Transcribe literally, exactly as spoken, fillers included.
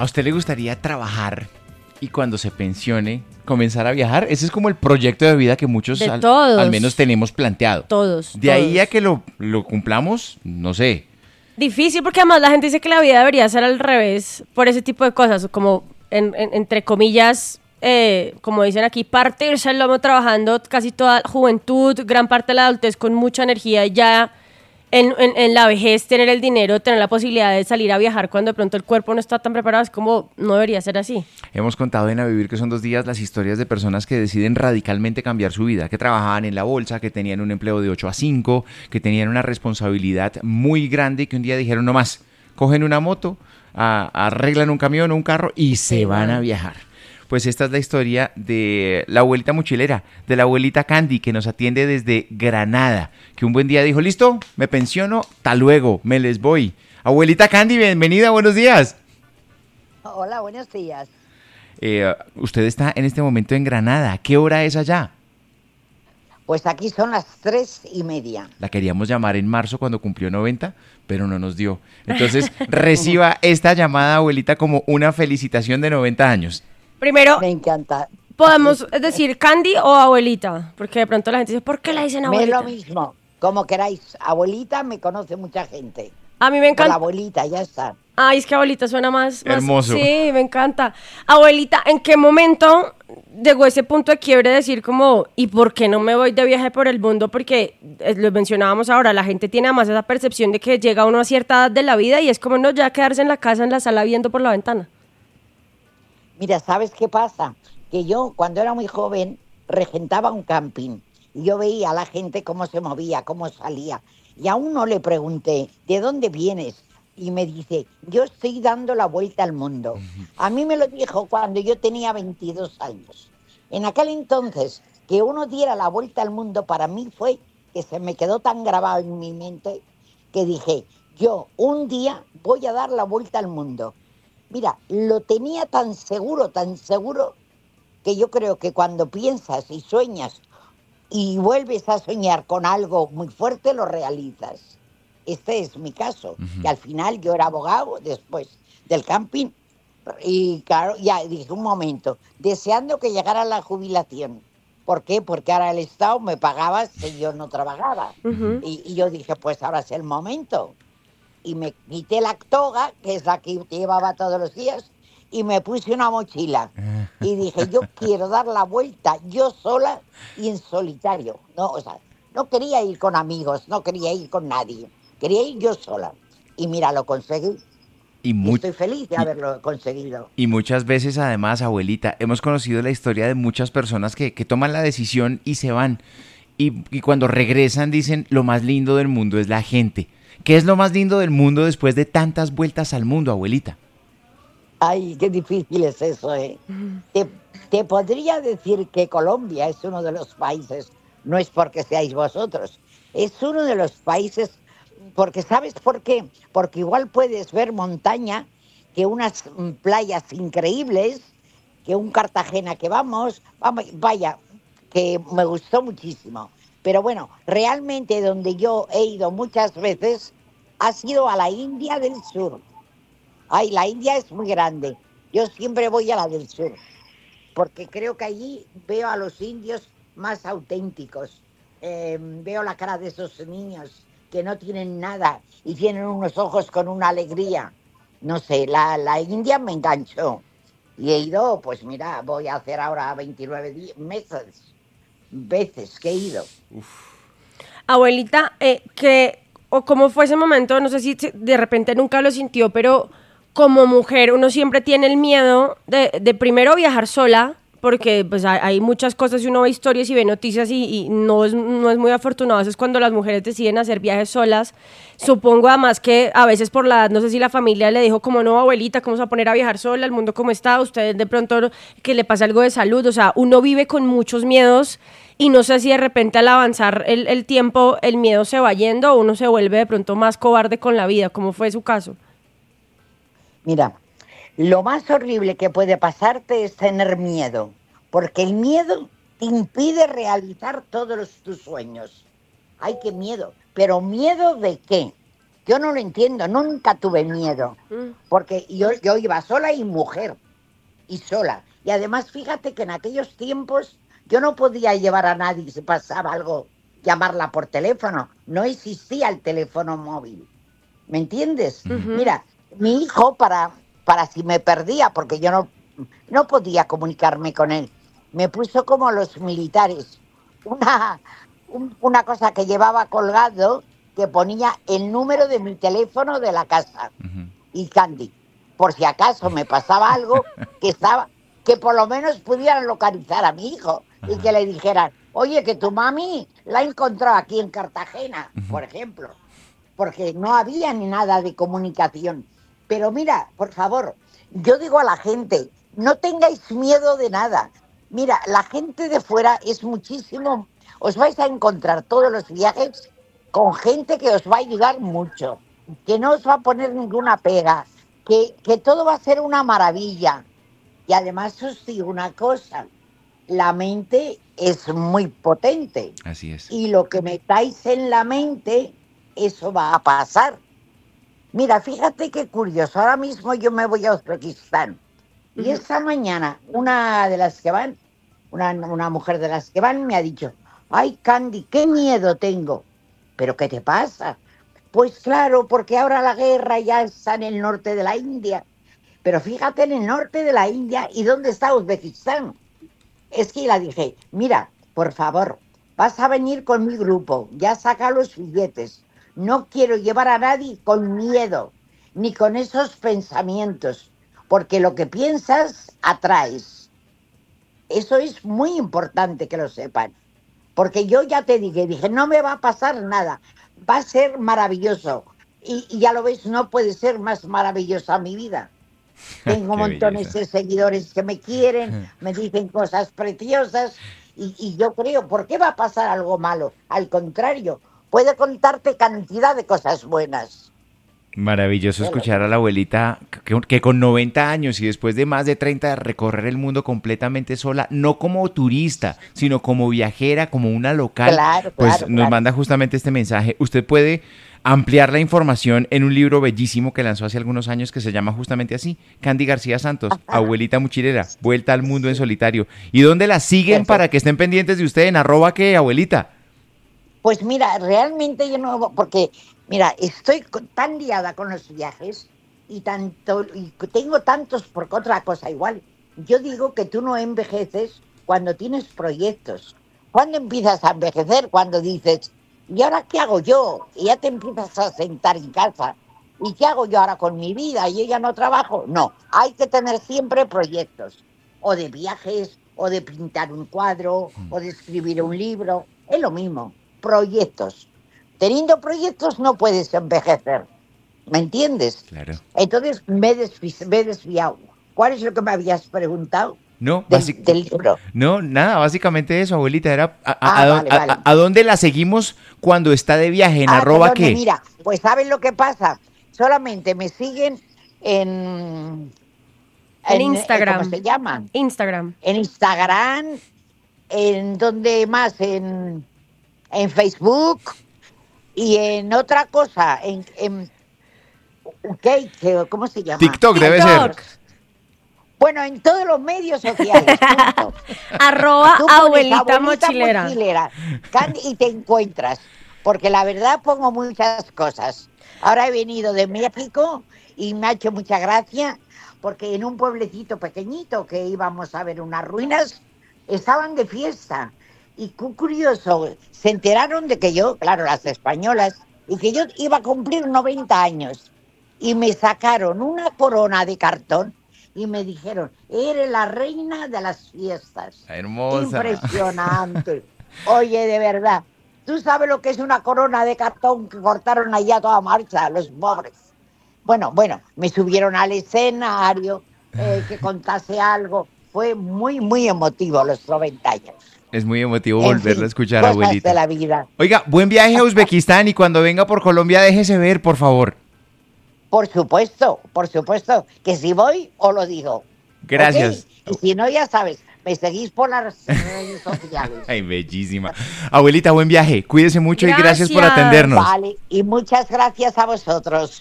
¿A usted le gustaría trabajar y cuando se pensione comenzar a viajar? Ese es como el proyecto de vida que muchos De al, todos. al menos tenemos planteado. Todos. De ahí todos. a que lo, lo cumplamos, no sé. Difícil porque además la gente dice que la vida debería ser al revés por ese tipo de cosas, como en, en- entre comillas, eh, como dicen aquí, partirse el lomo trabajando casi toda la juventud, gran parte de la adultez con mucha energía y ya en, en- en la vejez tener el dinero, tener la posibilidad de salir a viajar cuando de pronto el cuerpo no está tan preparado, es como no debería ser así. Hemos contado en A Vivir que son dos días las historias de personas que deciden radicalmente cambiar su vida, que trabajaban en la bolsa, que tenían un empleo de ocho a cinco, que tenían una responsabilidad muy grande y que un día dijeron no más, cogen una moto, a- arreglan un camión o un carro y se Sí, van va. a viajar. Pues esta es la historia de la abuelita mochilera, de la abuelita Candy, que nos atiende desde Granada, que un buen día dijo, listo, me pensiono, hasta luego, me les voy. Abuelita Candy, bienvenida, buenos días. Hola, buenos días. Eh, usted está en este momento en Granada. ¿Qué hora es allá? Pues aquí son las tres y media. La queríamos llamar en marzo cuando cumplió noventa, pero no nos dio. Entonces, reciba esta llamada, abuelita, como una felicitación de noventa años. Primero, Me encanta. podemos decir Candy o abuelita, porque de pronto la gente dice, ¿por qué la dicen Me es abuelita? lo mismo, como queráis. Abuelita me conoce mucha gente. A mí me Por la encanta. abuelita, ya está. Ay, es que abuelita suena más, más- Hermoso. Sí, me encanta. Abuelita, ¿en qué momento llegó ese punto de quiebre de decir como, ¿y por qué no me voy de viaje por el mundo? Porque eh, lo mencionábamos ahora, la gente tiene además esa percepción de que llega uno a cierta edad de la vida y es como no ya quedarse en la casa, en la sala, viendo por la ventana. Mira, ¿sabes qué pasa? Que yo, cuando era muy joven, regentaba un camping. Y yo veía a la gente cómo se movía, cómo salía. Y a uno le pregunté, ¿de dónde vienes? Y me dice, yo estoy dando la vuelta al mundo. A mí me lo dijo cuando yo tenía veintidós años. En aquel entonces, que uno diera la vuelta al mundo, para mí fue que se me quedó tan grabado en mi mente que dije, yo un día voy a dar la vuelta al mundo. Mira, lo tenía tan seguro, tan seguro, que yo creo que cuando piensas y sueñas y vuelves a soñar con algo muy fuerte, lo realizas. Este es mi caso, Ujú. que al final yo era abogado después del camping y claro, ya dije un momento, deseando que llegara la jubilación. ¿Por qué? Porque ahora el Estado me pagaba si yo no trabajaba. Ujú. Y, y yo dije, pues ahora es el momento. Y me quité la toga, que es la que llevaba todos los días, y me puse una mochila. Y dije, yo quiero dar la vuelta yo sola y en solitario. No, o sea, no quería ir con amigos, no quería ir con nadie. Quería ir yo sola. Y mira, lo conseguí. Y, Y mu- estoy feliz de y- haberlo conseguido. y muchas veces, además, abuelita, hemos conocido la historia de muchas personas que, que toman la decisión y se van. Y, y cuando regresan dicen, lo más lindo del mundo es la gente. ¿Qué es lo más lindo del mundo después de tantas vueltas al mundo, abuelita? Ay, qué difícil es eso, ¿eh? Te, te podría decir que Colombia es uno de los países, no es porque seáis vosotros, es uno de los países, porque ¿sabes por qué? Porque igual puedes ver montaña, que unas mm, playas increíbles, que un Cartagena que vamos, vamos, vaya, que me gustó muchísimo. Pero bueno, realmente donde yo he ido muchas veces ha sido a la India del Sur. Ay, la India es muy grande. Yo siempre voy a la del sur, porque creo que allí veo a los indios más auténticos. Eh, veo la cara de esos niños que no tienen nada y tienen unos ojos con una alegría. No sé, la, la India me enganchó. Y he ido, pues mira, voy a hacer ahora veintinueve di- meses, veces que he ido. Abuelita, eh, que, o cómo fue ese momento, no sé si se- de repente nunca lo sintió, pero como mujer uno siempre tiene el miedo de, de primero viajar sola, porque pues hay, hay muchas cosas y uno ve historias y ve noticias y, y no, es, no es muy afortunado. A veces cuando las mujeres deciden hacer viajes solas, supongo además que a veces por la edad, no sé si la familia le dijo como no, abuelita, ¿cómo se va a poner a viajar sola? El mundo cómo está, usted de pronto que le pasa algo de salud, o sea, uno vive con muchos miedos y no sé si de repente al avanzar el, el tiempo el miedo se va yendo o uno se vuelve de pronto más cobarde con la vida, como fue su caso. Mira, lo más horrible que puede pasarte es tener miedo, porque el miedo te impide realizar todos los- tus sueños. Ay, qué miedo. ¿Pero miedo de qué? Yo no lo entiendo, nunca tuve miedo, porque yo, yo iba sola y mujer, y sola. Y además, fíjate que en aquellos tiempos yo no podía llevar a nadie si pasaba algo, llamarla por teléfono. No existía el teléfono móvil. ¿Me entiendes? Ujú. Mira, mi hijo, para, para si me perdía, porque yo no, no podía comunicarme con él, me puso como los militares, una, un- una cosa que llevaba colgado que ponía el número de mi teléfono de la casa Ujú. y Candy, por si acaso me pasaba algo, que estaba, que por lo menos pudieran localizar a mi hijo y Ajá. que le dijeran, oye, que tu mami la ha encontrado aquí en Cartagena, Ujú. por ejemplo, porque no había ni nada de comunicación. Pero mira, por favor, yo digo a la gente, no tengáis miedo de nada. Mira, la gente de fuera es muchísimo, os vais a encontrar todos los viajes con gente que os va a ayudar mucho, que no os va a poner ninguna pega, que, que todo va a ser una maravilla. Y además os digo una cosa, la mente es muy potente Así es. y lo que metáis en la mente, eso va a pasar. Mira, fíjate qué curioso, ahora mismo yo me voy a Uzbekistán y Ujú. esta mañana una de las que van, una, una mujer de las que van me ha dicho, ay Candy, qué miedo tengo. ¿Pero qué te pasa? Pues claro, porque ahora la guerra ya está en el norte de la India. Pero fíjate en el norte de la India y dónde está Uzbekistán. Es que la dije, mira, por favor, vas a venir con mi grupo, ya saca los billetes. No quiero llevar a nadie con miedo, ni con esos pensamientos, porque lo que piensas atraes. Eso es muy importante que lo sepan, porque yo ya te dije, dije, no me va a pasar nada, va a ser maravilloso. Y, y ya lo ves, no puede ser más maravillosa mi vida. Tengo Qué montones belleza. de seguidores que me quieren, me dicen cosas preciosas y, y yo creo, ¿por qué va a pasar algo malo? Al contrario, puede contarte cantidad de cosas buenas. Maravilloso Te lo escuchar a digo. la abuelita que, que con noventa años y después de más de treinta de recorrer el mundo completamente sola, no como turista, sino como viajera, como una local, Claro, pues claro, nos claro. manda justamente este mensaje. Usted puede ampliar la información en un libro bellísimo que lanzó hace algunos años que se llama justamente así, Candy García Santos, Abuelita Mochilera, Vuelta al Mundo en Sí, Solitario. ¿Y dónde la siguen para perfecto. que estén pendientes de usted en arroba qué, abuelita? Pues mira, realmente yo no, porque mira, estoy co- tan liada con los viajes y tanto y tengo tantos por otra cosa igual. Yo digo que tú no envejeces cuando tienes proyectos. ¿Cuándo empiezas a envejecer? Cuando dices, ¿y ahora qué hago yo? Y ya te empiezas a sentar en casa. ¿Y qué hago yo ahora con mi vida? ¿Yo ya no trabajo? No, hay que tener siempre proyectos, o de viajes, o de pintar un cuadro, o de escribir un libro. Es lo mismo, proyectos. Teniendo proyectos no puedes envejecer, ¿me entiendes? Claro. Entonces me he, desvi- me he desviado. ¿Cuál es lo que me habías preguntado No, del, básicamente. del libro? No, nada, básicamente eso, abuelita, era a, a- Ah, a dó- vale, a- vale. a- a dónde la seguimos cuando está de viaje, en Ah, arroba perdone, qué. mira, pues ¿saben lo que pasa? Solamente me siguen en, En en eh, ¿cómo Instagram. se llama? Instagram. En Instagram, en donde más, en, en Facebook y en otra cosa, en, en ¿qué? ¿Qué- ¿cómo se llama? TikTok Ay, debe por ser. TikTok. Dios. Bueno, en todos los medios sociales, punto. Arroba Tú pones abuelita abuelita mochilera. mochilera Candy, y te encuentras, porque la verdad pongo muchas cosas. Ahora he venido de México y me ha hecho mucha gracia, porque en un pueblecito pequeñito que íbamos a ver unas ruinas, estaban de fiesta. Y cu- curioso, se enteraron de que yo, claro, las españolas, y que yo iba a cumplir noventa años. Y me sacaron una corona de cartón y me dijeron, eres la reina de las fiestas. Hermosa. Impresionante. Oye, de verdad, ¿tú sabes lo que es una corona de cartón que cortaron allá a toda marcha, los pobres? Bueno, bueno, me subieron al escenario, eh, que contase algo. Fue muy, muy emotivo los noventa años. Es muy emotivo En volverla a fin, escuchar, cosas de abuelita. la vida. Oiga, buen viaje a Uzbekistán y cuando venga por Colombia déjese ver, por favor. Por supuesto, por supuesto, que si voy, os lo digo. ¿Ok? Gracias. Y si no, ya sabes, me seguís por las redes sociales. Ay, bellísima. Abuelita, buen viaje. Cuídese mucho y gracias por Gracias. atendernos. Vale, y muchas gracias a vosotros.